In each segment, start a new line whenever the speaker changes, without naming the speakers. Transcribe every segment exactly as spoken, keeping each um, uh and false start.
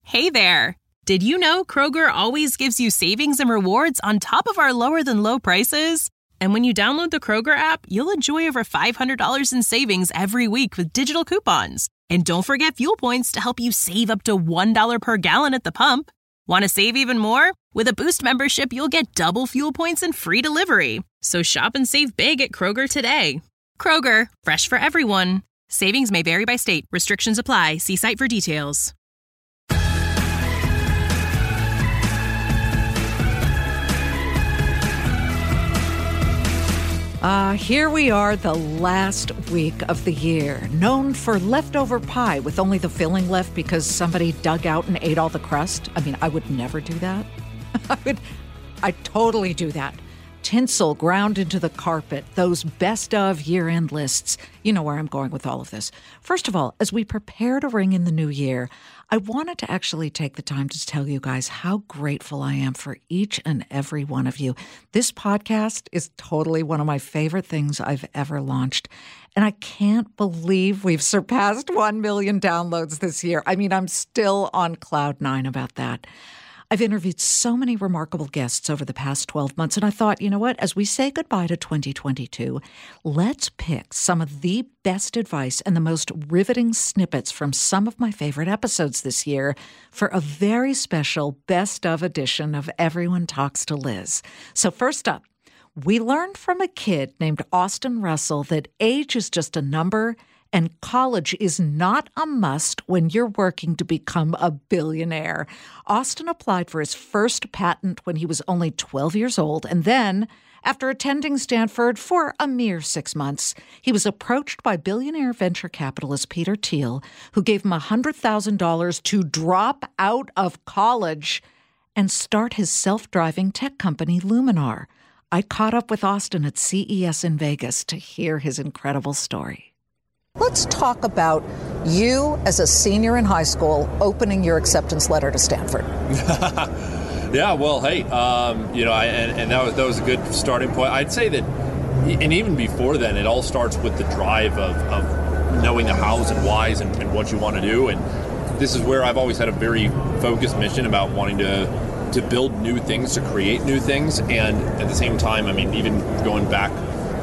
Hey there! Did you know Kroger always gives you savings and rewards on top of our lower-than-low prices? And when you download the Kroger app, you'll enjoy over five hundred dollars in savings every week with digital coupons. And don't forget fuel points to help you save up to one dollar per gallon at the pump. Want to save even more? With a Boost membership, you'll get double fuel points and free delivery. So shop and save big at Kroger today. Kroger, fresh for everyone. Savings may vary by state. Restrictions apply. See site for details.
Uh, here we are, the last week of the year, known for leftover pie with only the filling left because somebody dug out and ate all the crust. I mean, I would never do that. I would, I'd totally do that. Tinsel ground into the carpet, those best of year-end lists. You know where I'm going with all of this. First of all, as we prepare to ring in the new year, I wanted to actually take the time to tell you guys how grateful I am for each and every one of you. This podcast is totally one of my favorite things I've ever launched. And I can't believe we've surpassed one million downloads this year. I mean, I'm still on cloud nine about that. I've interviewed so many remarkable guests over the past twelve months, and I thought, you know what, as we say goodbye to twenty twenty-two, let's pick some of the best advice and the most riveting snippets from some of my favorite episodes this year for a very special best of edition of Everyone Talks to Liz. So first up, we learned from a kid named Austin Russell that age is just a number and college is not a must when you're working to become a billionaire. Austin applied for his first patent when he was only twelve years old, and then, after attending Stanford for a mere six months, he was approached by billionaire venture capitalist Peter Thiel, who gave him one hundred thousand dollars to drop out of college and start his self-driving tech company, Luminar. I caught up with Austin at C E S in Vegas to hear his incredible story. Let's talk about you as a senior in high school opening your acceptance letter to Stanford.
Yeah, well, hey, um, you know, I, and, and that was that was a good starting point. I'd say that, and even before then, it all starts with the drive of, of knowing the hows and whys and, and what you want to do. And this is where I've always had a very focused mission about wanting to to build new things, to create new things, and at the same time, I mean, even going back.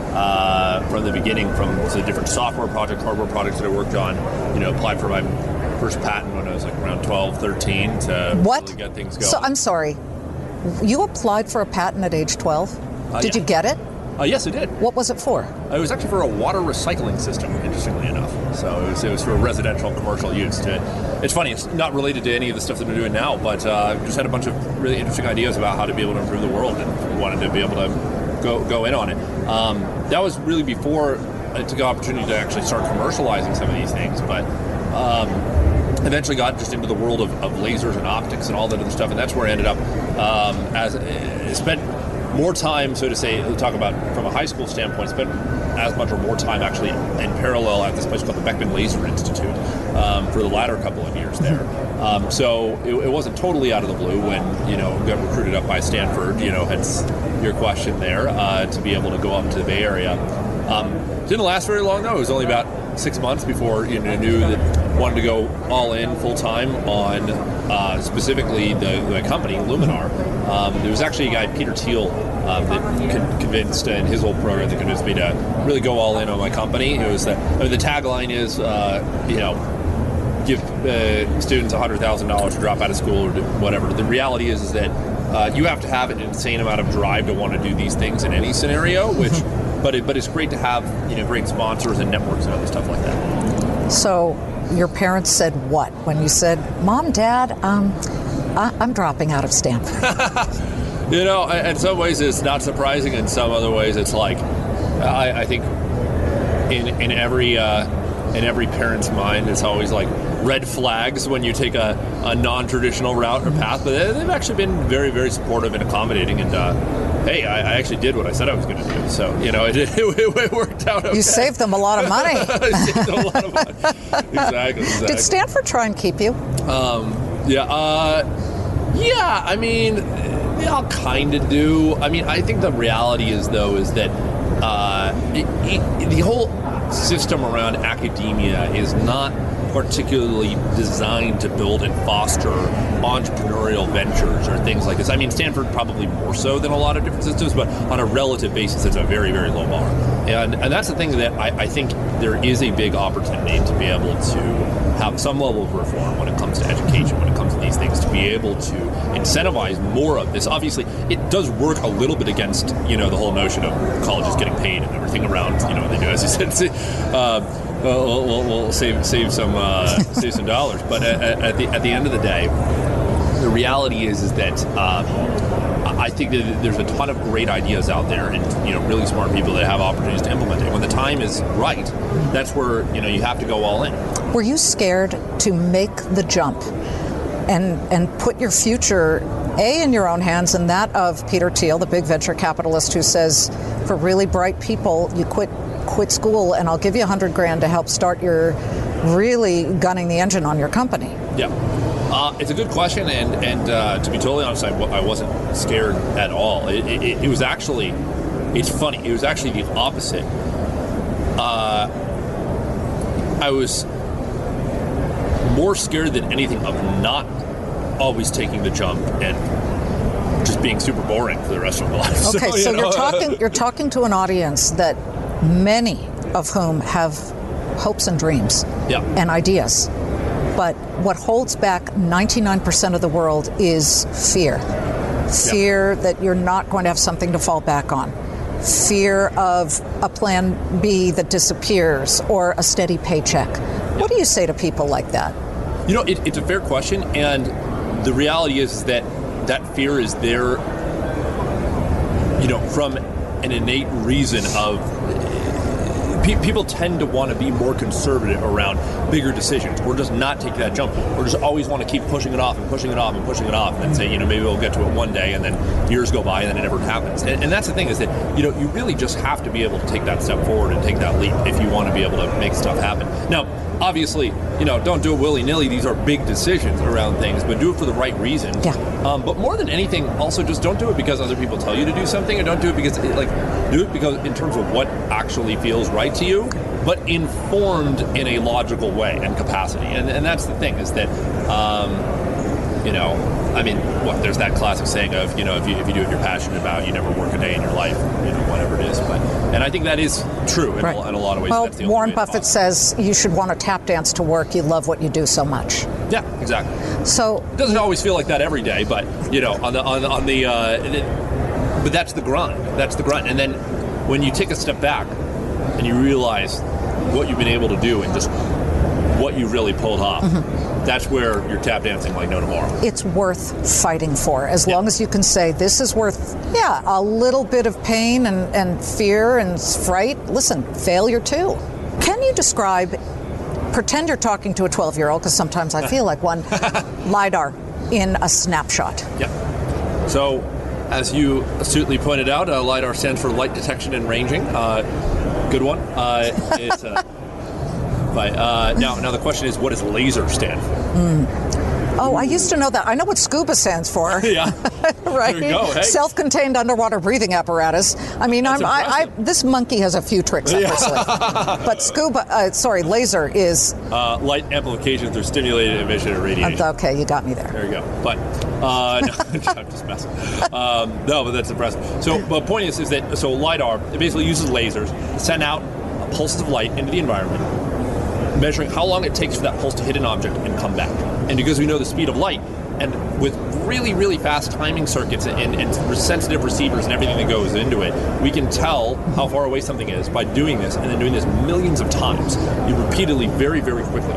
Uh, from the beginning, from the different software projects, hardware projects that I worked on, you know, applied for my first patent when I was like around twelve, thirteen to
what?
really get things going.
So I'm sorry, you applied for a patent at age twelve?
Uh,
Did
yeah.
you get it?
Uh, yes, I did.
What was it for?
It was actually for a water recycling system, interestingly enough. So it was, it was for residential and commercial use. To, it's funny, it's not related to any of the stuff that I'm doing now, but uh, just had a bunch of really interesting ideas about how to be able to improve the world and wanted to be able to go go in on it. Um, that was really before I took the opportunity to actually start commercializing some of these things, but um, eventually got just into the world of, of lasers and optics and all that other stuff, and that's where I ended up um, as uh, spent more time, so to say, talk about from a high school standpoint, spent as much or more time actually in parallel at this place called the Beckman Laser Institute um, for the latter couple of years there. Um, so it, it wasn't totally out of the blue when, you know, got recruited up by Stanford, you know, hence your question there, uh, to be able to go up to the Bay Area. Um, didn't last very long though. It was only about six months before, you know, knew that wanted to go all in full time on uh, specifically the, the company, Luminar. Um, there was actually a guy, Peter Thiel, um, that con- convinced, and his whole program that convinced me to really go all in on my company. It was that, I mean, the tagline is, uh, you know, give uh, students one hundred thousand dollars to drop out of school or whatever. The reality is, is that uh, you have to have an insane amount of drive to want to do these things in any scenario, which, but it, but it's great to have, you know, great sponsors and networks and other stuff like that.
So your parents said what when you said, Mom, Dad, um, I- I'm dropping out of Stanford?
You know, in some ways it's not surprising. In some other ways it's like, I, I think in in every uh, in every parent's mind, it's always like red flags when you take a, a non-traditional route or path. But they've actually been very, very supportive and accommodating. And uh, hey, I, I actually did what I said I was going to do. So, you know, it, it, it worked out okay.
You saved them a lot of money.
I saved them a lot of money. Exactly, exactly.
Did Stanford try and keep you?
Um, yeah, uh, yeah, I mean, they all kind of do. I mean, I think the reality is, though, is that uh, it, it, the whole system around academia is not particularly designed to build and foster entrepreneurial ventures or things like this. I mean, Stanford probably more so than a lot of different systems, but on a relative basis, it's a very, very low bar. And and that's the thing that I, I think there is a big opportunity to be able to have some level of reform when it comes to education, when it comes to these things, to be able to incentivize more of this. Obviously, it does work a little bit against, you know, the whole notion of colleges getting paid and everything around, you know, what they do, as you said. Uh, we'll, we'll, we'll save save some uh, save some dollars, but at, at the at the end of the day, the reality is is that um, I think that there's a ton of great ideas out there, and you know, really smart people that have opportunities to implement it. When the time is right, that's where you know you have to go all in.
Were you scared to make the jump and and put your future A, in your own hands, and that of Peter Thiel, the big venture capitalist who says, for really bright people, you quit quit school and I'll give you a hundred grand to help start your really gunning the engine on your company?
Yeah. Uh, it's a good question, and, and uh, to be totally honest, I, I wasn't scared at all. It, it, it was actually, it's funny, it was actually the opposite. Uh, I was more scared than anything of not always taking the jump and just being super boring for the rest of my life.
Okay, so, you so know. you're talking you're talking to an audience that many of whom have hopes and dreams
yeah.
and ideas. But what holds back ninety-nine percent of the world is fear. Fear yeah. that you're not going to have something to fall back on. Fear of a plan B that disappears or a steady paycheck. Yeah. What do you say to people like that?
You know, it, it's a fair question, and the reality is that that fear is there, you know, from an innate reason of pe- people tend to want to be more conservative around bigger decisions, or just not take that jump, or just always want to keep pushing it off and pushing it off and pushing it off, and then say, you know, maybe we'll get to it one day, and then years go by, and then it never happens. And, and that's the thing, is that, you know, you really just have to be able to take that step forward and take that leap if you want to be able to make stuff happen. Now, obviously, you know, don't do it willy-nilly. These are big decisions around things, but do it for the right reason.
Yeah.
Um, but more than anything, also just don't do it because other people tell you to do something, or don't do it because, like, do it because in terms of what actually feels right to you, but informed in a logical way and capacity. And, and that's the thing, is that, um, you know, I mean, what, there's that classic saying of, you know, if you, if you do what you're passionate about, you never work a day in your life, you know, whatever it is. But, and I think that is true in, right. a, in a lot of ways.
Well,
that's the
Warren Buffett says you should want to tap dance to work. You love what you do so much.
Yeah, exactly.
So
it doesn't always feel like that every day, but, you know, on the, on, on the, uh, it, but that's the grind. That's the grind. And then when you take a step back and you realize what you've been able to do and just what you really pulled off, mm-hmm. that's where you're tap dancing like no tomorrow.
It's worth fighting for, as yeah. long as you can say, this is worth, yeah, a little bit of pain and, and fear and fright. Listen, failure too. Can you describe, pretend you're talking to a twelve-year-old, because sometimes I feel like one, LiDAR in a snapshot?
Yeah. So, as you astutely pointed out, uh, LiDAR stands for Light Detection and Ranging. Uh, good one. Uh, it's uh, But, uh, now, now the question is, what does LASER stand for?
Mm. Oh, I used to know that. I know what SCUBA stands for.
Yeah.
Right?
There you go. Hey.
Self-contained underwater breathing apparatus. I mean, I'm, I, I, this monkey has a few tricks up his sleeve. But SCUBA, uh, sorry, LASER is...
Uh, light amplification through stimulated emission and radiation.
Uh, okay, you got me there.
There you go. But, uh, no, I'm just messing. Um, no, but that's impressive. So, but the point is, is that, so LiDAR, it basically uses lasers to send out pulses of light into the environment, measuring how long it takes for that pulse to hit an object and come back. And because we know the speed of light, and with really, really fast timing circuits and, and sensitive receivers and everything that goes into it, we can tell how far away something is by doing this, and then doing this millions of times, repeatedly, very, very quickly.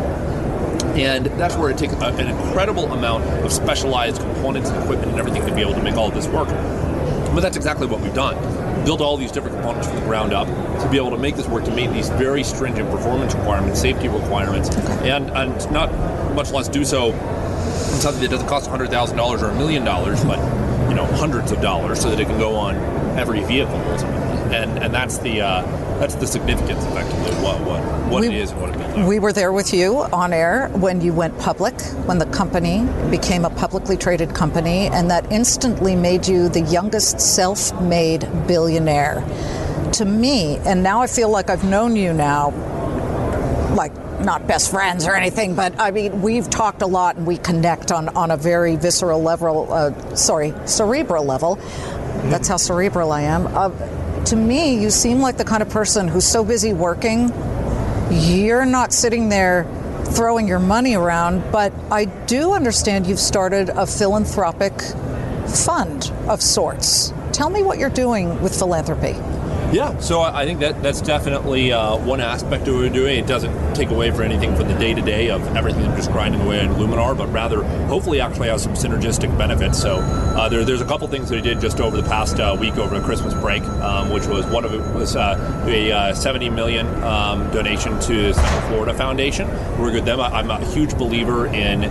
And that's where it takes a, an incredible amount of specialized components and equipment and everything to be able to make all of this work. But that's exactly what we've done. Built all these different components from the ground up to be able to make this work, to meet these very stringent performance requirements, safety requirements, okay. and, and not much less do so in something that doesn't cost one hundred thousand dollars or a million dollars, but, you know, hundreds of dollars, so that it can go on every vehicle ultimately. And and that's the uh, that's the significance, effectively, of what what, what we, it is and what it built.
We were there with you on air when you went public, when the company became a publicly traded company, and that instantly made you the youngest self-made billionaire. To me, and now I feel like I've known you now, like not best friends or anything, but I mean, we've talked a lot and we connect on, on a very visceral level, uh, sorry, cerebral level. That's how cerebral I am. Uh, to me, you seem like the kind of person who's so busy working, you're not sitting there throwing your money around, but I do understand you've started a philanthropic fund of sorts. Tell me what you're doing with philanthropy.
Yeah, so I think that that's definitely uh, one aspect of what we're doing. It doesn't take away from anything from the day-to-day of everything that's just grinding away at Luminar, but rather hopefully actually has some synergistic benefits. So uh, there, there's a couple things that we did just over the past uh, week over the Christmas break, um, which was one of it was uh, a uh, seventy million dollars um, donation to Central Florida Foundation. We're good them. I'm a huge believer in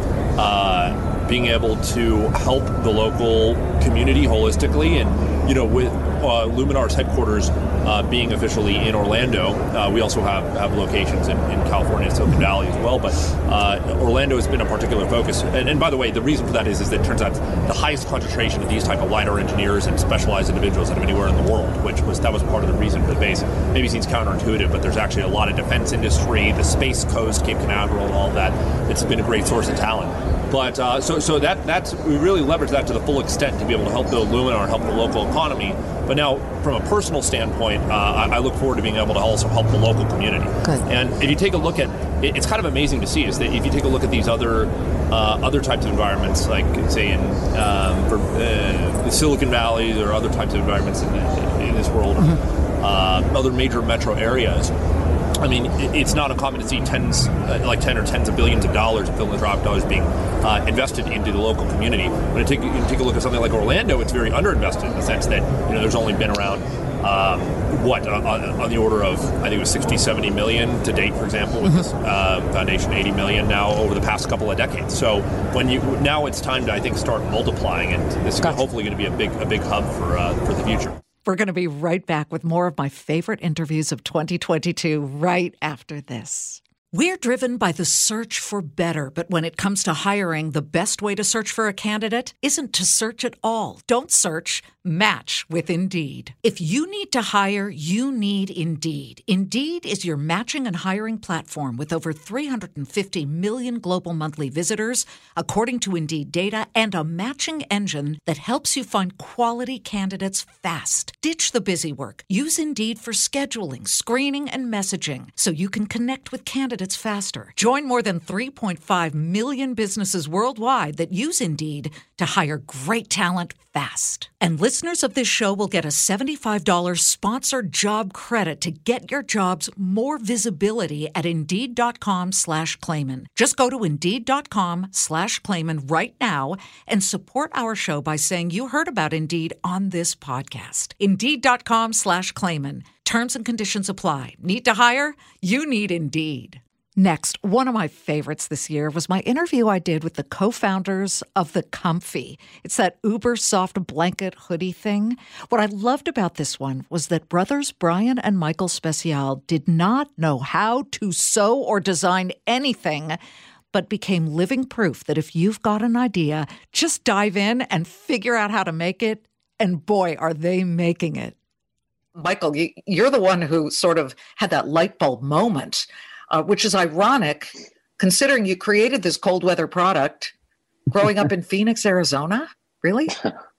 uh, being able to help the local community holistically, and you know, with uh, Luminar's headquarters uh, being officially in Orlando, uh, we also have, have locations in, in California, Silicon Valley as well. But uh, Orlando has been a particular focus. And, and by the way, the reason for that is, is that it turns out the highest concentration of these type of LiDAR engineers and specialized individuals out of anywhere in the world, which was that was part of the reason for the base. Maybe seems counterintuitive, but there's actually a lot of defense industry, the Space Coast, Cape Canaveral, and all that. It's been a great source of talent. But uh, so so that that's we really leverage that to the full extent to be able to help build Luminar and help the local economy. But now, from a personal standpoint, uh, I, I look forward to being able to also help the local community. Good. And if you take a look at, it, it's kind of amazing to see is that if you take a look at these other uh, other types of environments, like say in um, for, uh, the Silicon Valley or other types of environments in, the, in this world, mm-hmm. uh, other major metro areas. I mean, it's not uncommon to see tens, uh, like ten or tens of billions of dollars of philanthropic dollars being uh, invested into the local community. When you take, you take a look at something like Orlando, it's very underinvested in the sense that you know there's only been around um, what on, on the order of I think it was sixty, seventy million to date, for example, with mm-hmm. this uh, foundation, eighty million now over the past couple of decades. So when you now it's time to I think start multiplying, and this is gotcha. hopefully going to be a big a big hub for uh, for the future.
We're going to be right back with more of my favorite interviews of twenty twenty-two right after this. We're driven by the search for better, but when it comes to hiring, the best way to search for a candidate isn't to search at all. Don't search, match with Indeed. If you need to hire, you need Indeed. Indeed is your matching and hiring platform with over three hundred fifty million global monthly visitors, according to Indeed data, and a matching engine that helps you find quality candidates fast. Ditch the busy work. Use Indeed for scheduling, screening, and messaging so you can connect with candidates faster. Join more than three point five million businesses worldwide that use Indeed to hire great talent fast. And listeners of this show will get a seventy-five dollars sponsored job credit to get your jobs more visibility at Indeed.com slash Clayman. Just go to Indeed.com slash Clayman right now and support our show by saying you heard about Indeed on this podcast. Indeed.com slash Clayman. Terms and conditions apply. Need to hire? You need Indeed. Next, one of my favorites this year was my interview I did with the co-founders of the Comfy. It's that uber soft blanket hoodie thing. What I loved about this one was that brothers Brian and Michael Special did not know how to sew or design anything, but became living proof that if you've got an idea, just dive in and figure out how to make it. And boy, are they making it. Michael, you're the one who sort of had that light bulb moment. Uh, which is ironic, considering you created this cold weather product growing up in Phoenix, Arizona. Really?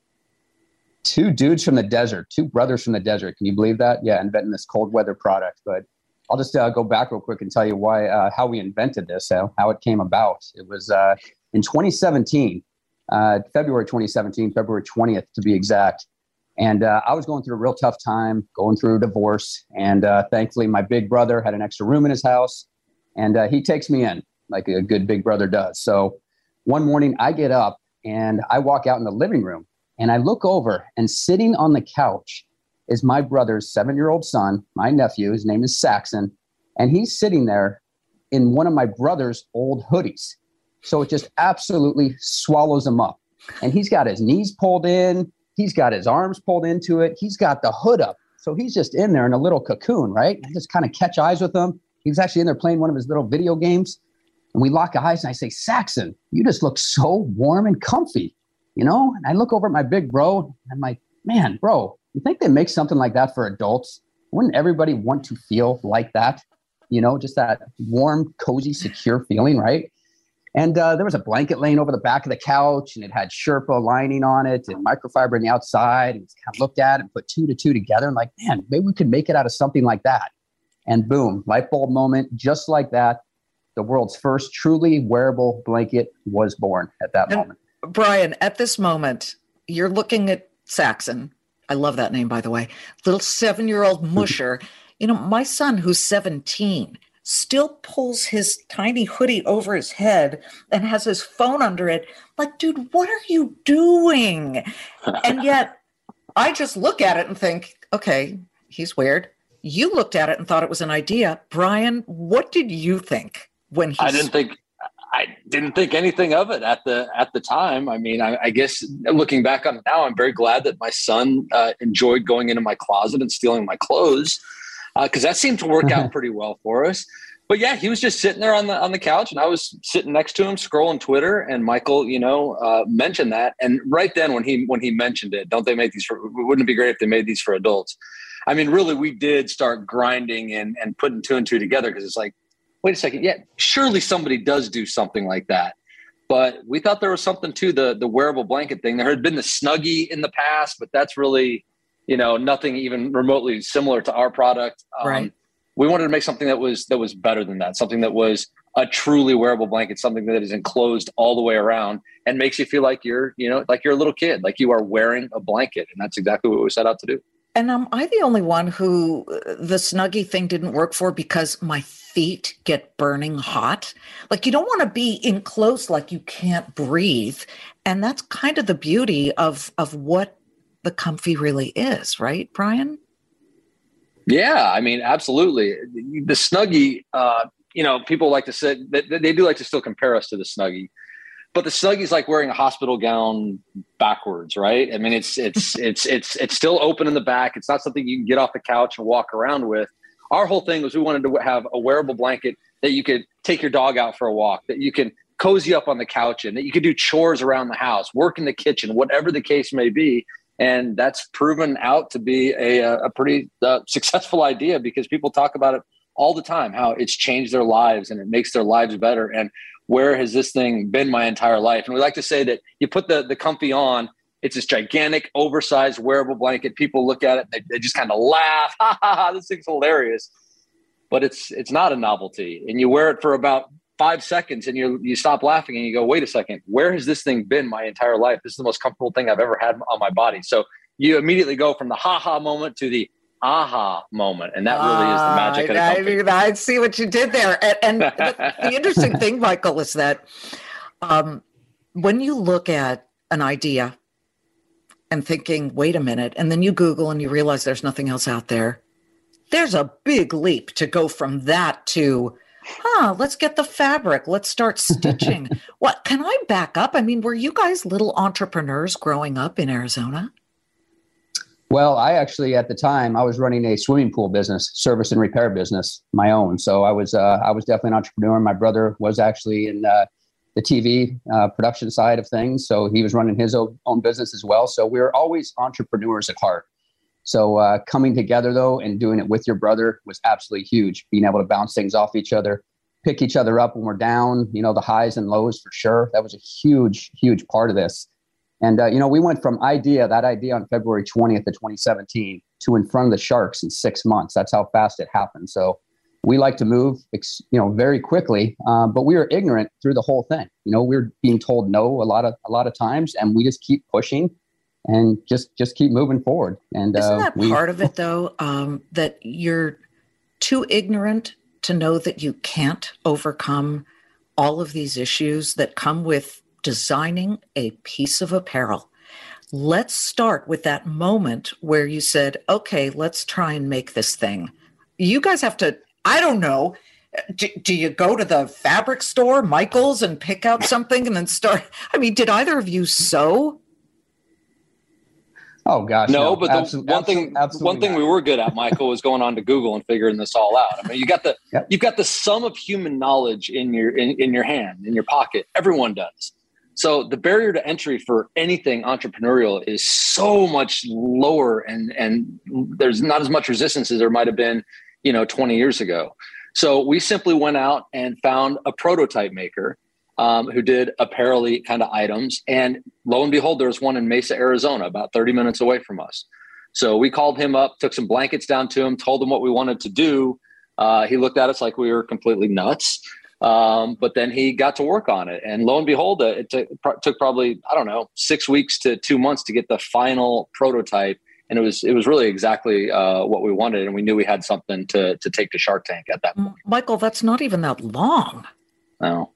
Two dudes from the desert, two brothers from the desert. Can you believe that? Yeah, inventing this cold weather product. But I'll just uh, go back real quick and tell you why, uh, how we invented this, how, how it came about. It was uh, in twenty seventeen, uh, February twenty seventeen, February twentieth to be exact. And uh, I was going through a real tough time, going through a divorce. And uh, thankfully, my big brother had an extra room in his house. And uh, he takes me in like a good big brother does. So one morning I get up and I walk out in the living room and I look over, and sitting on the couch is my brother's seven-year-old son, my nephew. His name is Saxon. And he's sitting there in one of my brother's old hoodies. So it just absolutely swallows him up. And he's got his knees pulled in. He's got his arms pulled into it. He's got the hood up. So he's just in there in a little cocoon, right? I just kind of catch eyes with him. He was actually in there playing one of his little video games. And we lock eyes and I say, Saxon, you just look so warm and comfy, you know? And I look over at my big bro. And I'm like, man, bro, you think they make something like that for adults? Wouldn't everybody want to feel like that? you know, just that warm, cozy, secure feeling, right? And uh, there was a blanket laying over the back of the couch, and it had Sherpa lining on it and microfiber on the outside. And kind of looked at it and put two to two together and like, man, maybe we could make it out of something like that. And boom, light bulb moment, just like that. The world's first truly wearable blanket was born at that
and
moment.
Brian, at this moment, you're looking at Saxon. I love that name, by the way. Little seven-year-old musher. You know, my son, who's seventeen, still pulls his tiny hoodie over his head and has his phone under it. Like, dude, what are you doing? And yet I just look at it and think, okay, he's weird. You looked at it and thought it was an idea. Brian, what did you think when he
I didn't think I didn't think anything of it at the at the time. I mean, I, I guess looking back on it now, I'm very glad that my son uh, enjoyed going into my closet and stealing my clothes, because uh, that seemed to work out pretty well for us. But yeah, he was just sitting there on the on the couch, and I was sitting next to him scrolling Twitter. And Michael, you know, uh, mentioned that. And right then, when he when he mentioned it, don't they make these for? Wouldn't it be great if they made these for adults? I mean, really, we did start grinding and and putting two and two together, because it's like, wait a second, yeah, surely somebody does do something like that. But we thought there was something to the the wearable blanket thing. There had been the Snuggie in the past, but that's really, you know, nothing even remotely similar to our product. Um,
right.
We wanted to make something that was that was better than that, something that was a truly wearable blanket, something that is enclosed all the way around and makes you feel like you're, you know, like you're a little kid, like you are wearing a blanket. And that's exactly what we set out to do.
And am I the only one who the Snuggie thing didn't work for because my feet get burning hot? Like, you don't want to be enclosed like you can't breathe. And that's kind of the beauty of, of what the Comfy really is, right, Brian?
Yeah, I mean, absolutely. The Snuggie, uh, you know, people like to say that they do like to still compare us to the Snuggie. But the Snuggie is like wearing a hospital gown backwards, right? I mean, it's it's it's it's it's still open in the back. It's not something you can get off the couch and walk around with. Our whole thing was we wanted to have a wearable blanket that you could take your dog out for a walk, that you can cozy up on the couch in, that you could do chores around the house, work in the kitchen, whatever the case may be. And that's proven out to be a a pretty uh, successful idea, because people talk about it all the time, how it's changed their lives and it makes their lives better. And where has this thing been my entire life? And we like to say that you put the, the Comfy on, it's this gigantic, oversized wearable blanket. People look at it, they, they just kind of laugh. Ha ha ha, this thing's hilarious. But it's it's not a novelty. And you wear it for about five seconds and you you stop laughing and you go, wait a second, where has this thing been my entire life? This is the most comfortable thing I've ever had on my body. So you immediately go from the ha ha moment to the aha moment. And that really is the magic uh, of the Comfy.
I, I see what you did there. And, and the, the interesting thing, Michael, is that um, when you look at an idea and thinking, wait a minute, and then you Google and you realize there's nothing else out there, there's a big leap to go from that to, huh, let's get the fabric. Let's start stitching. What, can I back up? I mean, were you guys little entrepreneurs growing up in Arizona?
Well, I actually, at the time, I was running a swimming pool business, service and repair business, my own. So I was, uh, I was definitely an entrepreneur. My brother was actually in uh, the T V uh, production side of things. So he was running his own, own business as well. So we were always entrepreneurs at heart. So uh, coming together, though, and doing it with your brother was absolutely huge. Being able to bounce things off each other, pick each other up when we're down, you know, the highs and lows for sure. That was a huge, huge part of this. And, uh, you know, we went from idea, that idea on February twentieth of twenty seventeen to in front of the Sharks in six months. That's how fast it happened. So we like to move, you know, very quickly, um, but we were ignorant through the whole thing. You know, we were being told no a lot of a lot of times, and we just keep pushing and just just keep moving forward. And
isn't
uh,
that
we,
part of it, though, um, that you're too ignorant to know that you can't overcome all of these issues that come with designing a piece of apparel? Let's start with that moment where you said, okay, let's try and make this thing. You guys have to, I don't know, do, do you go to the fabric store, Michael's, and pick out something and then start? I mean, did either of you sew?
Oh gosh,
no.
no.
But the
absolutely,
one thing,
absolutely
one thing
not.
we were good at, Michael, was going on to Google and figuring this all out. I mean, you got the, yep. you've got the sum of human knowledge in your in, in your hand, in your pocket. Everyone does. So the barrier to entry for anything entrepreneurial is so much lower, and and there's not as much resistance as there might have been, you know, twenty years ago. So we simply went out and found a prototype maker um, who did apparel-y kind of items. And lo and behold, there was one in Mesa, Arizona, about thirty minutes away from us. So we called him up, took some blankets down to him, told him what we wanted to do. Uh, he looked at us like we were completely nuts. Um, but then he got to work on it. And lo and behold, it t- took probably, I don't know, six weeks to two months to get the final prototype. And it was it was really exactly uh, what we wanted. And we knew we had something to to take to Shark Tank at that point.
Michael, that's not even that long.
No.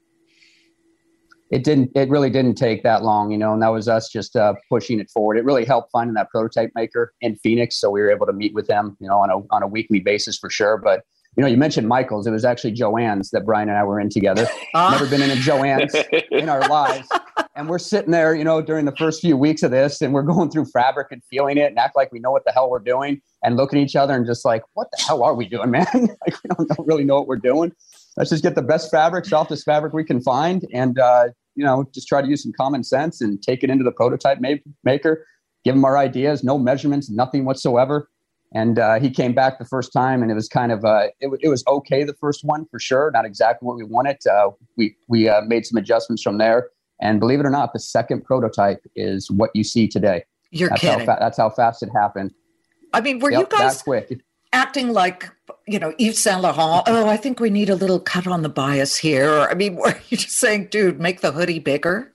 It didn't, it really didn't take that long, you know, and that was us just uh, pushing it forward. It really helped finding that prototype maker in Phoenix. So we were able to meet with them, you know, on a, on a weekly basis for sure. But, you know, you mentioned Michael's. It was actually Joann's that Brian and I were in together. Never been in a Joann's in our lives. And we're sitting there, you know, during the first few weeks of this, and we're going through fabric and feeling it and act like we know what the hell we're doing and looking at each other and just like, what the hell are we doing, man? Like, we don't, don't really know what we're doing. Let's just get the best fabric, softest fabric we can find, and, uh, you know, just try to use some common sense and take it into the prototype ma- maker, give him our ideas, no measurements, nothing whatsoever. And uh, he came back the first time, and it was kind of, uh, it, it was okay the first one for sure, not exactly what we wanted. Uh, we we uh, made some adjustments from there. And believe it or not, the second prototype is what you see today.
You're
that's
kidding.
How fa- that's how fast it happened.
I mean, were
yep,
you guys
that quick.
acting like, you know, Yves Saint Laurent? Oh, I think we need a little cut on the bias here. Or, I mean, were you just saying, dude, make the hoodie bigger?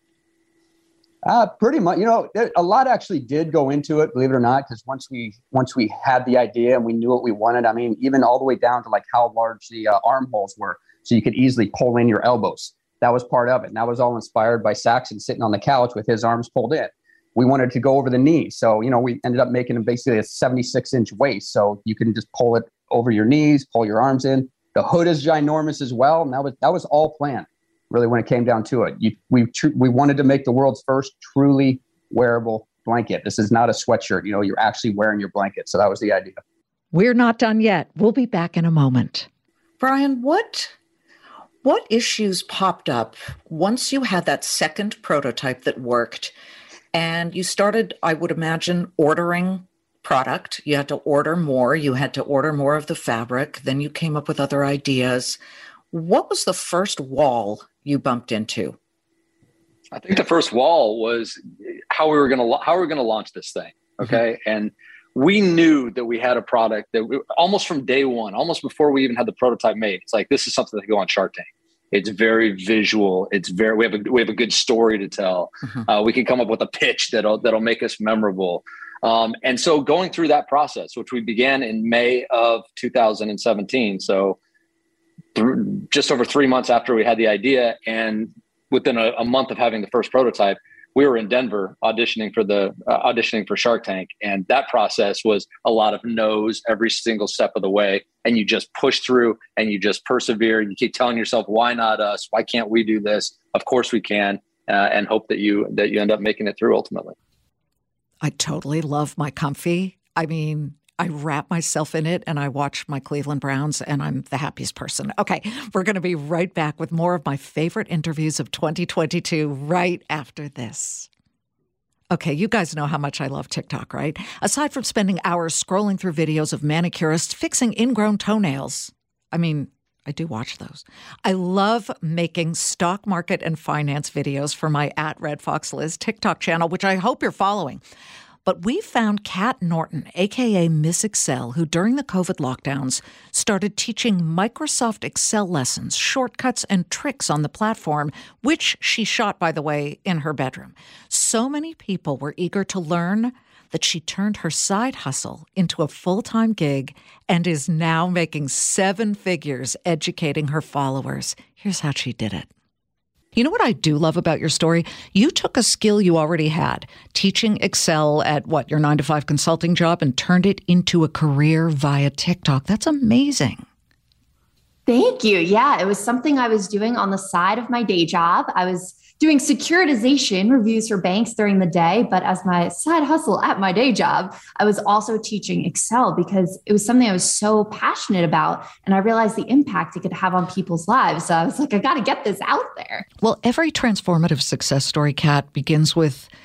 Uh, pretty much, you know, there, a lot actually did go into it, believe it or not, because once we once we had the idea and we knew what we wanted, I mean, even all the way down to like how large the uh, armholes were, so you could easily pull in your elbows. That was part of it. And that was all inspired by Saxon sitting on the couch with his arms pulled in. We wanted to go over the knees. So, you know, we ended up making basically a seventy-six inch waist. So you can just pull it over your knees, pull your arms in. The hood is ginormous as well. And that was, that was all planned, really, when it came down to it. You, we, tr- we wanted to make the world's first truly wearable blanket. This is not a sweatshirt. You know, you're actually wearing your blanket. So that was the idea.
We're not done yet. We'll be back in a moment. Brian, what... What issues popped up once you had that second prototype that worked and you started, I would imagine, ordering product? You had to order more. You had to order more of the fabric. Then you came up with other ideas. What was the first wall you bumped into?
I think the first wall was how we were going to how we were going to launch this thing. Okay, mm-hmm. And we knew that we had a product that we, almost from day one, almost before we even had the prototype made, it's like, this is something that can go on Shark Tank. It's very visual. It's very, we have a, we have a good story to tell. Mm-hmm. Uh, we can come up with a pitch that'll, that'll make us memorable. Um, and so going through that process, which we began in May of two thousand seventeen. So th- just over three months after we had the idea, and within a, a month of having the first prototype, we were in Denver auditioning for the uh, auditioning for Shark Tank. And that process was a lot of no's every single step of the way. And you just push through and you just persevere. You keep telling yourself, why not us? Why can't we do this? Of course we can. Uh, and hope that you, that you end up making it through ultimately.
I totally love my comfy. I mean, I wrap myself in it and I watch my Cleveland Browns and I'm the happiest person. Okay, we're going to be right back with more of my favorite interviews of twenty twenty-two right after this. Okay, you guys know how much I love TikTok, right? Aside from spending hours scrolling through videos of manicurists fixing ingrown toenails, I mean, I do watch those. I love making stock market and finance videos for my at Red Fox Liz TikTok channel, which I hope you're following. But we found Kat Norton, a k a. Miss Excel, who during the COVID lockdowns started teaching Microsoft Excel lessons, shortcuts, and tricks on the platform, which she shot, by the way, in her bedroom. So many people were eager to learn that she turned her side hustle into a full-time gig and is now making seven figures educating her followers. Here's how she did it. You know what I do love about your story? You took a skill you already had, teaching Excel at what, your nine to five consulting job, and turned it into a career via TikTok. That's amazing.
Thank you. Yeah, it was something I was doing on the side of my day job. I was doing securitization reviews for banks during the day, but as my side hustle at my day job, I was also teaching Excel because it was something I was so passionate about. And I realized the impact it could have on people's lives. So I was like, I got to get this out there.
Well, every transformative success story, Kat, begins with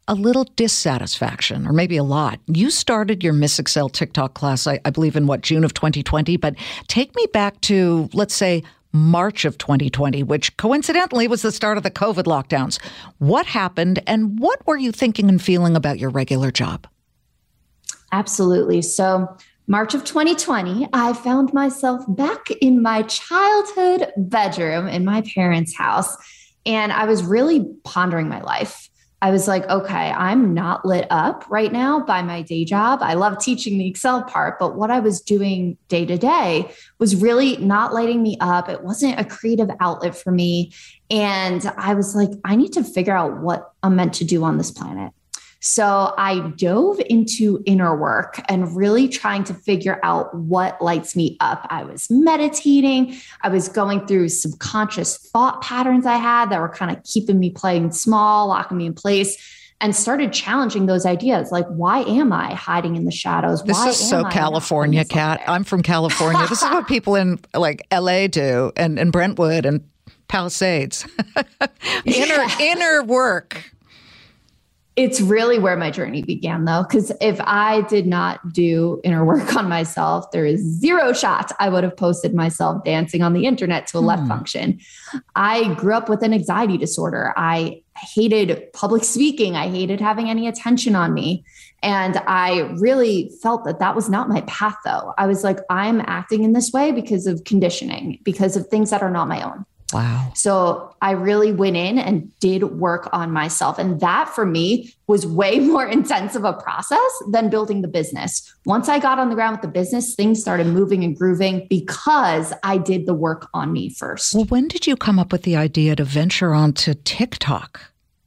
a little dissatisfaction, or maybe a lot. You started your Miss Excel TikTok class, I, I believe, in what, June of twenty twenty? But take me back to, let's say, March of twenty twenty, which coincidentally was the start of the COVID lockdowns. What happened, and what were you thinking and feeling about your regular job?
Absolutely. So March of twenty twenty, I found myself back in my childhood bedroom in my parents' house, and I was really pondering my life. I was like, okay, I'm not lit up right now by my day job. I love teaching the Excel part, but what I was doing day to day was really not lighting me up. It wasn't a creative outlet for me. And I was like, I need to figure out what I'm meant to do on this planet. So I dove into inner work and really trying to figure out what lights me up. I was meditating. I was going through subconscious thought patterns I had that were kind of keeping me playing small, locking me in place, and started challenging those ideas. Like, why am I hiding in the shadows?
This
why
is so
I
California, Kat. I'm from California. This is what people in like L A do, and, and Brentwood and Palisades. inner,
Yeah.
inner work.
It's really where my journey began, though, because if I did not do inner work on myself, there is zero shot I would have posted myself dancing on the internet to a hmm. left function. I grew up with an anxiety disorder. I hated public speaking. I hated having any attention on me. And I really felt that that was not my path, though. I was like, I'm acting in this way because of conditioning, because of things that are not my own.
Wow.
So I really went in and did work on myself. And that for me was way more intense of a process than building the business. Once I got on the ground with the business, things started moving and grooving because I did the work on me first.
Well, when did you come up with the idea to venture onto TikTok?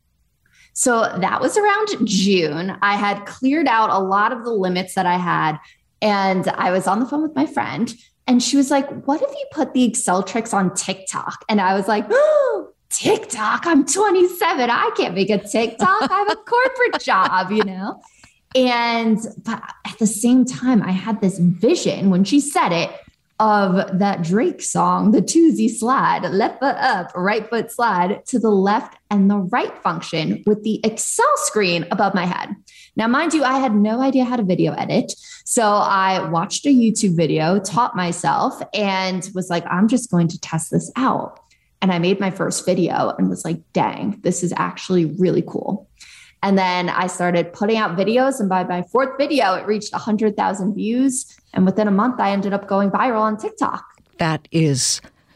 So that was around June. I had cleared out a lot of the limits that I had. And I was on the phone with my friend. And she was like, what if you put the Excel tricks on TikTok? And I was like, oh, TikTok, I'm twenty-seven. I can't make a TikTok. I have a corporate job, you know? And but at the same time, I had this vision when she said it of that Drake song, the two-Z slide, left foot up, right foot slide to the left and the right function with the Excel screen above my head. Now, mind you, I had no idea how to video edit. So I watched a YouTube video, taught myself, and was like, I'm just going to test this out. And I made my first video and was like, dang, this is actually really cool. And then I started putting out videos. And by my fourth video, it reached one hundred thousand views. And within a month, I ended up going viral on TikTok.
That is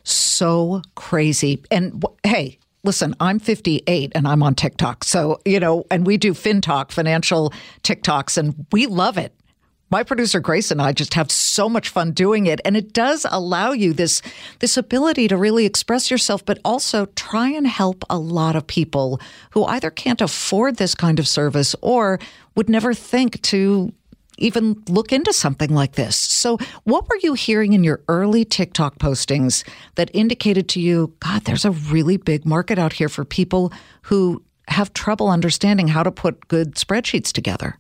so crazy. And hey, listen, I'm fifty-eight and I'm on TikTok. So, you know, and we do FinTalk, financial TikToks, and we love it. My producer, Grace, and I just have so much fun doing it. And it does allow you this, this ability to really express yourself, but also try and help a lot of people who either can't afford this kind of service or would never think to even look into something like this. So what were you hearing in your early TikTok postings that indicated to you, God, there's a really big market out here for people who have trouble understanding how to put good spreadsheets together?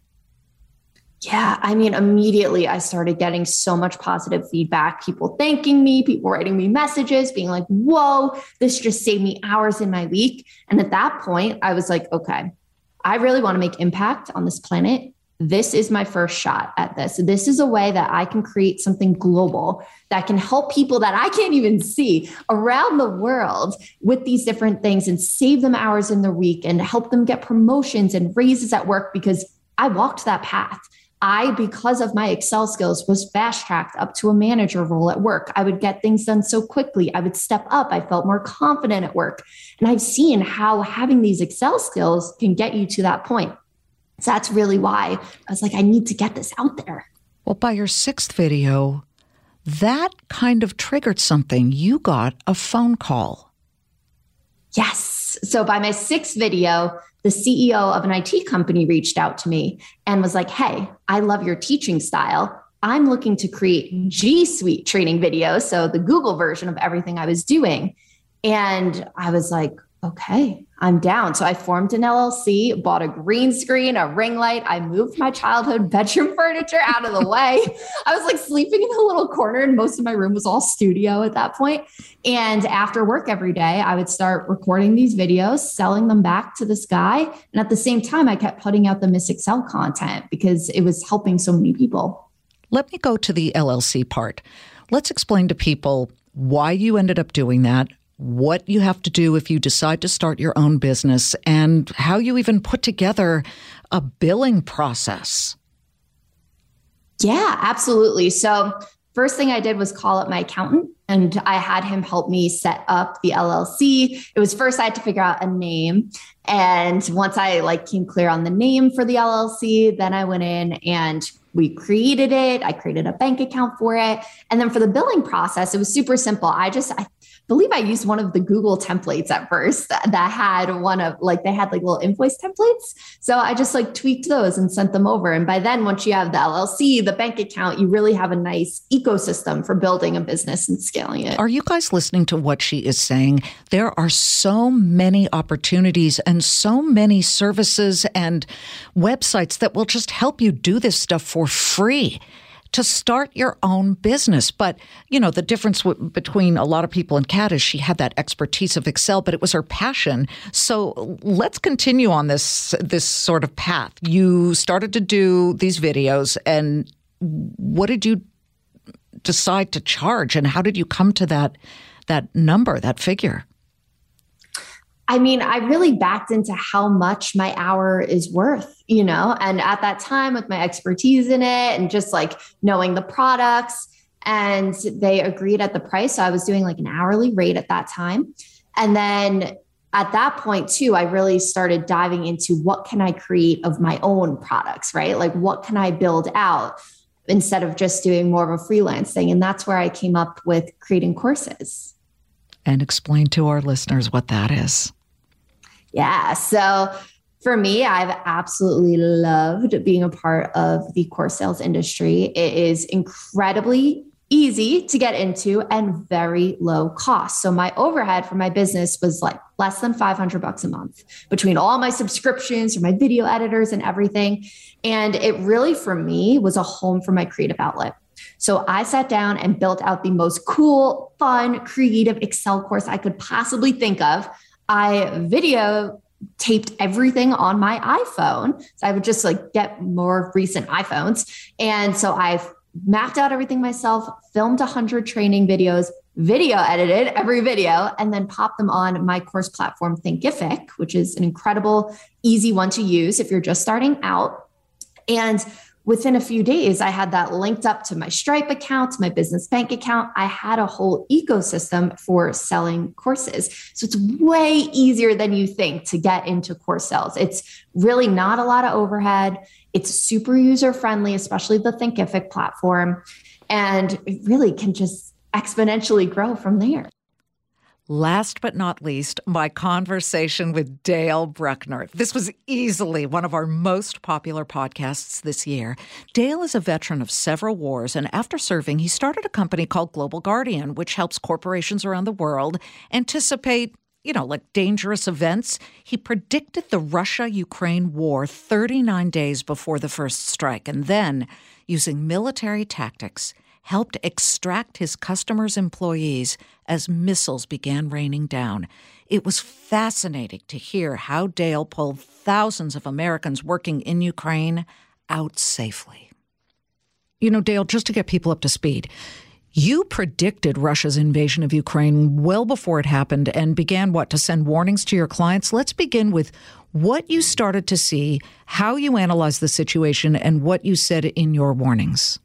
Yeah, I mean, immediately I started getting so much positive feedback, people thanking me, people writing me messages, being like, whoa, this just saved me hours in my week. And at that point, I was like, okay, I really want to make impact on this planet. This is my first shot at this. This is a way that I can create something global that can help people that I can't even see around the world with these different things and save them hours in their week and help them get promotions and raises at work, because I walked that path. I, because of my Excel skills, was fast-tracked up to a manager role at work. I would get things done so quickly. I would step up. I felt more confident at work. And I've seen how having these Excel skills can get you to that point. So that's really why I was like, I need to get this out there.
Well, by your sixth video, that kind of triggered something. You got a phone call.
Yes. So by my sixth video, the C E O of an I T company reached out to me and was like, hey, I love your teaching style. I'm looking to create G Suite training videos. So the Google version of everything I was doing. And I was like, okay, I'm down. So I formed an L L C, bought a green screen, a ring light. I moved my childhood bedroom furniture out of the way. I was like sleeping in a little corner and most of my room was all studio at that point. And after work every day, I would start recording these videos, selling them back to this guy. And at the same time, I kept putting out the Miss Excel content because it was helping so many people.
Let me go to the L L C part. Let's explain to people why you ended up doing that, what you have to do if you decide to start your own business, and how you even put together a billing process.
Yeah, absolutely. So first thing I did was call up my accountant and I had him help me set up the L L C. It was first I had to figure out a name. And once I like came clear on the name for the L L C, then I went in and we created it. I created a bank account for it. And then for the billing process, it was super simple. I just, I believe I used one of the Google templates at first that, that had one of like, they had like little invoice templates. So I just like tweaked those and sent them over. And by then, once you have the L L C, the bank account, you really have a nice ecosystem for building a business and scaling it.
Are you guys listening to what she is saying? There are so many opportunities and so many services and websites that will just help you do this stuff for free to start your own business. But, you know, the difference w- between a lot of people and Kat is she had that expertise of Excel, but it was her passion. So let's continue on this, this sort of path. You started to do these videos, and what did you decide to charge, and how did you come to that, that number, that figure?
I mean, I really backed into how much my hour is worth, you know, and at that time with my expertise in it and just like knowing the products, and they agreed at the price. So I was doing like an hourly rate at that time. And then at that point too, I really started diving into what can I create of my own products, right? Like what can I build out instead of just doing more of a freelance thing? And that's where I came up with creating courses.
And explain to our listeners what that is.
Yeah. So for me, I've absolutely loved being a part of the course sales industry. It is incredibly easy to get into and very low cost. So my overhead for my business was like less than five hundred bucks a month between all my subscriptions for my video editors and everything. And it really, for me, was a home for my creative outlet. So I sat down and built out the most cool, fun, creative Excel course I could possibly think of. I video taped everything on my iPhone. So I would just like get more recent iPhones. And so I mapped out everything myself, filmed one hundred training videos, video edited every video, and then popped them on my course platform, Thinkific, which is an incredible, easy one to use if you're just starting out. And within a few days, I had that linked up to my Stripe account, my business bank account. I had a whole ecosystem for selling courses. So it's way easier than you think to get into course sales. It's really not a lot of overhead. It's super user-friendly, especially the Thinkific platform. And it really can just exponentially grow from there.
Last but not least, my conversation with Dale Bruckner. This was easily one of our most popular podcasts this year. Dale is a veteran of several wars, and after serving, he started a company called Global Guardian, which helps corporations around the world anticipate, you know, like dangerous events. He predicted the Russia-Ukraine war thirty-nine days before the first strike, and then, using military tactics, helped extract his customers' employees as missiles began raining down. It was fascinating to hear how Dale pulled thousands of Americans working in Ukraine out safely. You know, Dale, just to get people up to speed, you predicted Russia's invasion of Ukraine well before it happened and began, what, to send warnings to your clients? Let's begin with what you started to see, how you analyzed the situation, and what you said in your warnings.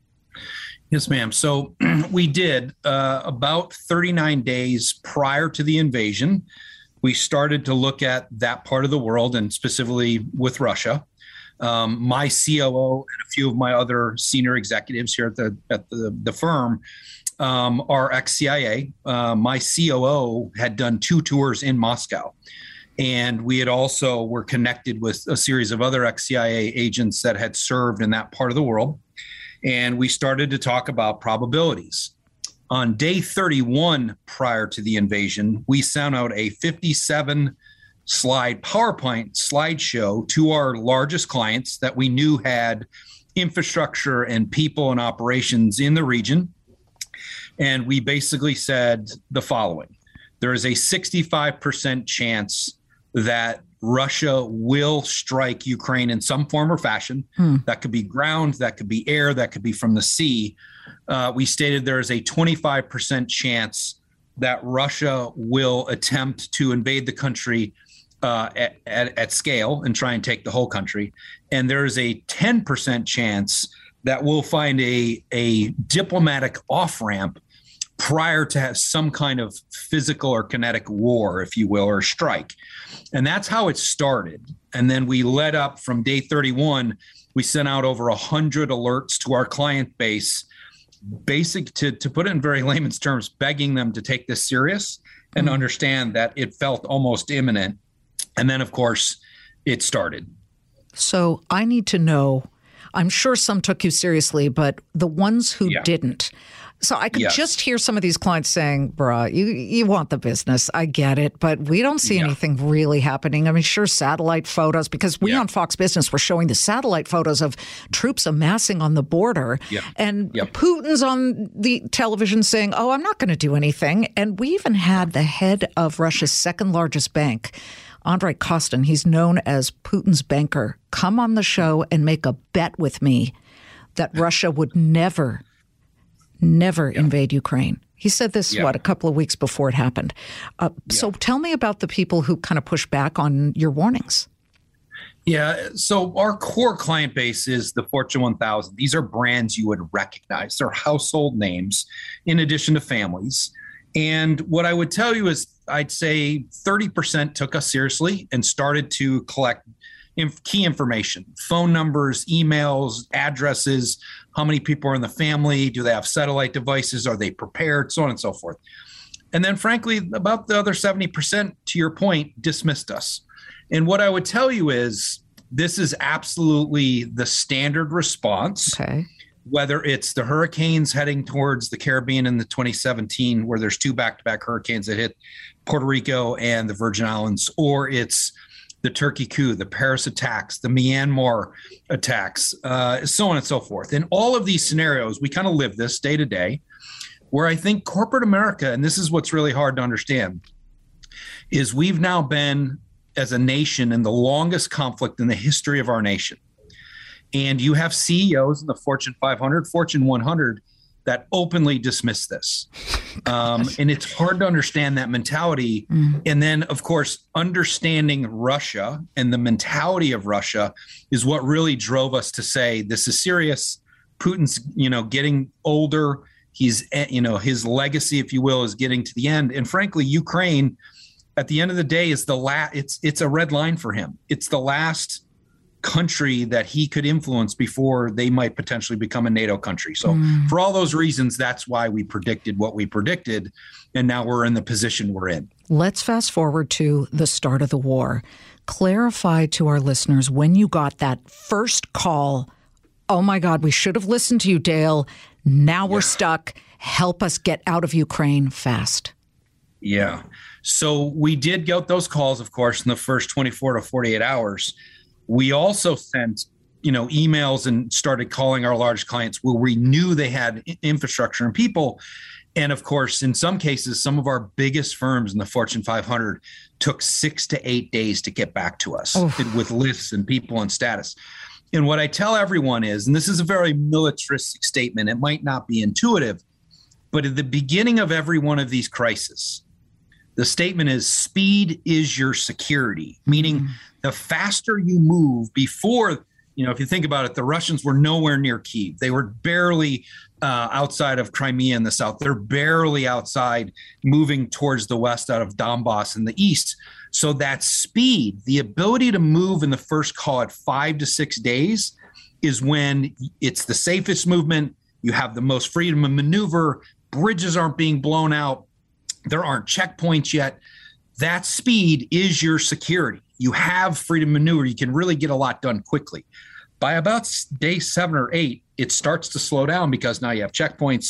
Yes, ma'am. So we did uh, about thirty-nine days prior to the invasion. We started to look at that part of the world, and specifically with Russia. Um, my C O O and a few of my other senior executives here at the at the, the firm um, are ex-C I A. Uh, my C O O had done two tours in Moscow, and we had also were connected with a series of other ex-C I A agents that had served in that part of the world. And we started to talk about probabilities. On day thirty-one prior to the invasion, we sent out a fifty-seven slide PowerPoint slideshow to our largest clients that we knew had infrastructure and people and operations in the region. And we basically said the following: there is a sixty-five percent chance that Russia will strike Ukraine in some form or fashion. Hmm. That could be ground, that could be air, that could be from the sea. Uh, we stated there is a twenty-five percent chance that Russia will attempt to invade the country uh, at, at, at scale and try and take the whole country. And there is a ten percent chance that we'll find a, a diplomatic off-ramp prior to have some kind of physical or kinetic war, if you will, or strike. And that's how it started. And then we led up from day thirty-one, we sent out over one hundred alerts to our client base, basic to, to put it in very layman's terms, begging them to take this serious and mm-hmm. understand that it felt almost imminent. And then, of course, it started.
So I need to know, I'm sure some took you seriously, but the ones who yeah. didn't. So I could yes. just hear some of these clients saying, bruh, you, you want the business. I get it, but we don't see yeah. anything really happening. I mean, sure, satellite photos, because we yeah. on Fox Business were showing the satellite photos of troops amassing on the border. Yeah. And yep. Putin's on the television saying, oh, I'm not going to do anything. And we even had the head of Russia's second largest bank, Andrei Kostin, he's known as Putin's banker, come on the show and make a bet with me that Russia would never never yeah. invade Ukraine. He said this, yeah. what, a couple of weeks before it happened. Uh, yeah. So tell me about the people who kind of push back on your warnings.
Yeah. So our core client base is the Fortune one thousand. These are brands you would recognize. They're household names in addition to families. And what I would tell you is I'd say thirty percent took us seriously and started to collect inf- key information, phone numbers, emails, addresses, how many people are in the family, do they have satellite devices, are they prepared, so on and so forth. And then frankly, about the other seventy percent, to your point, dismissed us. And what I would tell you is this is absolutely the standard response.
Okay.
Whether it's the hurricanes heading towards the Caribbean in the twenty seventeen, where there's two back-to-back hurricanes that hit Puerto Rico and the Virgin Islands, or it's the Turkey coup, the Paris attacks, the Myanmar attacks, uh, so on and so forth. In all of these scenarios, we kind of live this day to day, where I think corporate America, and this is what's really hard to understand, is we've now been, as a nation, in the longest conflict in the history of our nation. And you have C E Os in the Fortune five hundred, Fortune one hundred that openly dismiss this. Um, and it's hard to understand that mentality. Mm. And then, of course, understanding Russia and the mentality of Russia is what really drove us to say, this is serious. Putin's, you know, getting older. He's, you know, his legacy, if you will, is getting to the end. And frankly, Ukraine, at the end of the day, is the last, it's, it's a red line for him. It's the last country that he could influence before they might potentially become a NATO country. So mm. for all those reasons, that's why we predicted what we predicted. And now we're in the position we're in.
Let's fast forward to the start of the war. Clarify to our listeners when you got that first call. Oh my God, we should have listened to you, Dale. Now we're yeah. stuck. Help us get out of Ukraine fast.
Yeah. So we did get those calls, of course, in the first twenty-four to forty-eight hours. We also sent, you know, emails and started calling our large clients where we knew they had infrastructure and people. And of course, in some cases, some of our biggest firms in the Fortune five hundred took six to eight days to get back to us oh. with lists and people and status. And what I tell everyone is, and this is a very militaristic statement, it might not be intuitive, but at the beginning of every one of these crises, the statement is speed is your security, meaning mm. the faster you move before, you know, if you think about it, the Russians were nowhere near Kyiv. They were barely uh, outside of Crimea in the south. They're barely outside moving towards the west out of Donbass in the east. So that speed, the ability to move in the first, call it five to six days, is when it's the safest movement. You have the most freedom of maneuver. Bridges aren't being blown out. There aren't checkpoints yet. That speed is your security. You have freedom of maneuver. You can really get a lot done quickly. By about day seven or eight, it starts to slow down because now you have checkpoints,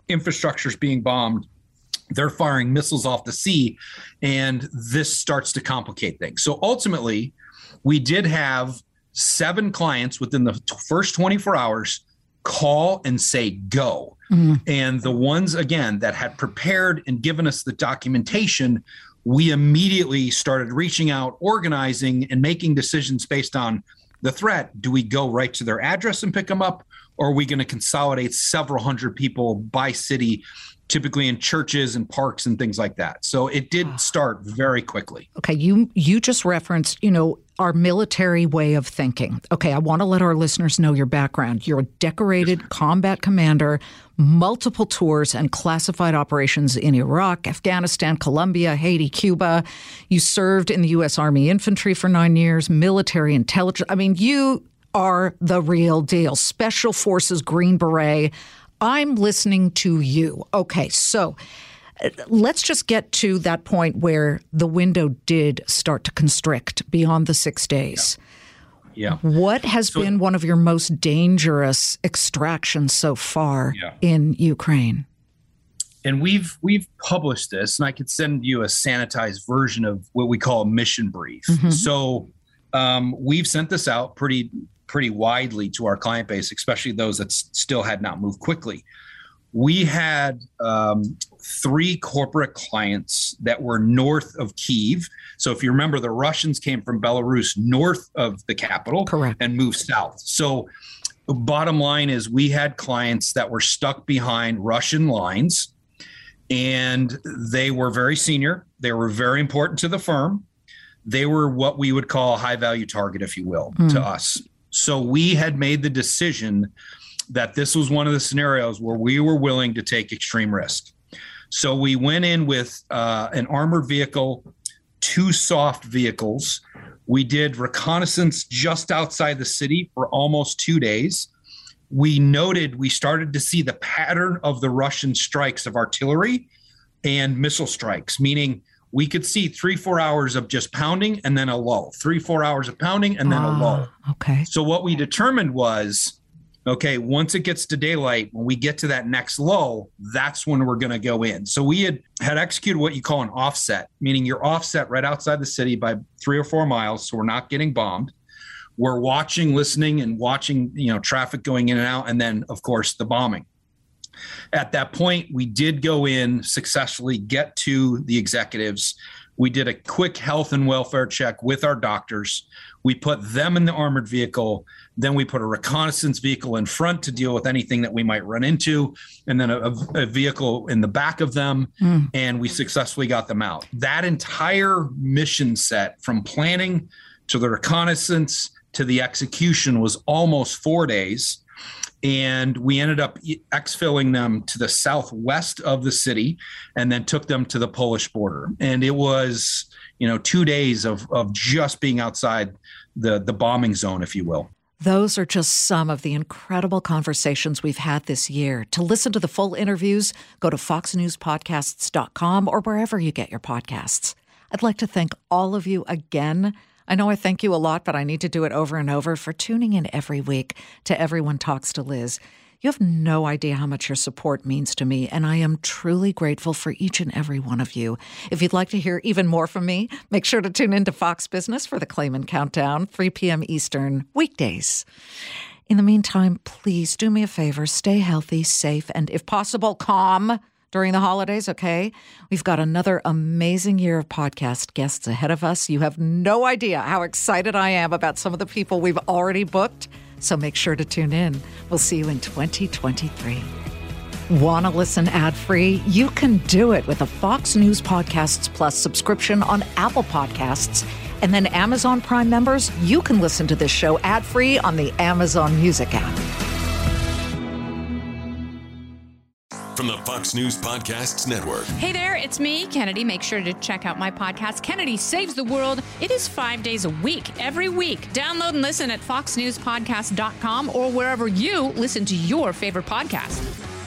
infrastructure is being bombed. They're firing missiles off the sea, and this starts to complicate things. So ultimately, we did have seven clients within the t- first twenty-four hours call and say go. Mm-hmm. And the ones, again, that had prepared and given us the documentation, we immediately started reaching out, organizing, and making decisions based on the threat. Do we go right to their address and pick them up? Or are we going to consolidate several hundred people by city, typically in churches and parks and things like that? So it did start very quickly.
Okay, you you just referenced, you know, our military way of thinking. Okay, I want to let our listeners know your background. You're a decorated combat commander, multiple tours and classified operations in Iraq, Afghanistan, Colombia, Haiti, Cuba. You served in the U S Army Infantry for nine years, military intelligence. I mean, you are the real deal. Special Forces, Green Beret. I'm listening to you. Okay, so let's just get to that point where the window did start to constrict beyond the six days.
Yeah.
yeah. What has so, been one of your most dangerous extractions so far yeah. in Ukraine?
And we've we've published this, and I could send you a sanitized version of what we call a mission brief. Mm-hmm. So um, we've sent this out pretty pretty widely to our client base, especially those that s- still had not moved quickly. We had um, three corporate clients that were north of Kyiv. So if you remember, the Russians came from Belarus north of the capital
Correct.
and moved south. So bottom line is we had clients that were stuck behind Russian lines, and they were very senior. They were very important to the firm. They were what we would call a high value target, if you will, mm. to us. So we had made the decision that this was one of the scenarios where we were willing to take extreme risk. So we went in with uh, an armored vehicle, two soft vehicles. We did reconnaissance just outside the city for almost two days. We noted, we started to see the pattern of the Russian strikes of artillery and missile strikes, meaning we could see three, four hours of just pounding and then a lull, three, four hours of pounding and then ah, a lull.
Okay.
So what we determined was, okay, once it gets to daylight, when we get to that next lull, that's when we're going to go in. So we had, had executed what you call an offset, meaning you're offset right outside the city by three or four miles. So we're not getting bombed. We're watching, listening, and watching, you know, traffic going in and out. And then, of course, the bombing. At that point, we did go in, successfully get to the executives. We did a quick health and welfare check with our doctors. We put them in the armored vehicle. Then we put a reconnaissance vehicle in front to deal with anything that we might run into, and then a, a vehicle in the back of them. Mm. And we successfully got them out. That entire mission set, from planning to the reconnaissance to the execution, was almost four days. And we ended up exfilling them to the southwest of the city and then took them to the Polish border. And it was, you know, two days of, of just being outside the, the bombing zone, if you will.
Those are just some of the incredible conversations we've had this year. To listen to the full interviews, go to fox news podcasts dot com or wherever you get your podcasts. I'd like to thank all of you again. I know I thank you a lot, but I need to do it over and over, for tuning in every week to Everyone Talks to Liz. You have no idea how much your support means to me, and I am truly grateful for each and every one of you. If you'd like to hear even more from me, make sure to tune in to Fox Business for the Clayman Countdown, three p.m. Eastern, weekdays. In the meantime, please do me a favor, stay healthy, safe, and if possible, calm during the holidays, okay? We've got another amazing year of podcast guests ahead of us. You have no idea how excited I am about some of the people we've already booked, so make sure to tune in. We'll see you in twenty twenty-three. Want to listen ad-free? You can do it with a Fox News Podcasts Plus subscription on Apple Podcasts. And then Amazon Prime members, you can listen to this show ad-free on the Amazon Music app.
From the Fox News Podcasts Network.
Hey there, it's me, Kennedy. Make sure to check out my podcast, Kennedy Saves the World. It is five days a week, every week. Download and listen at fox news podcast dot com or wherever you listen to your favorite podcast.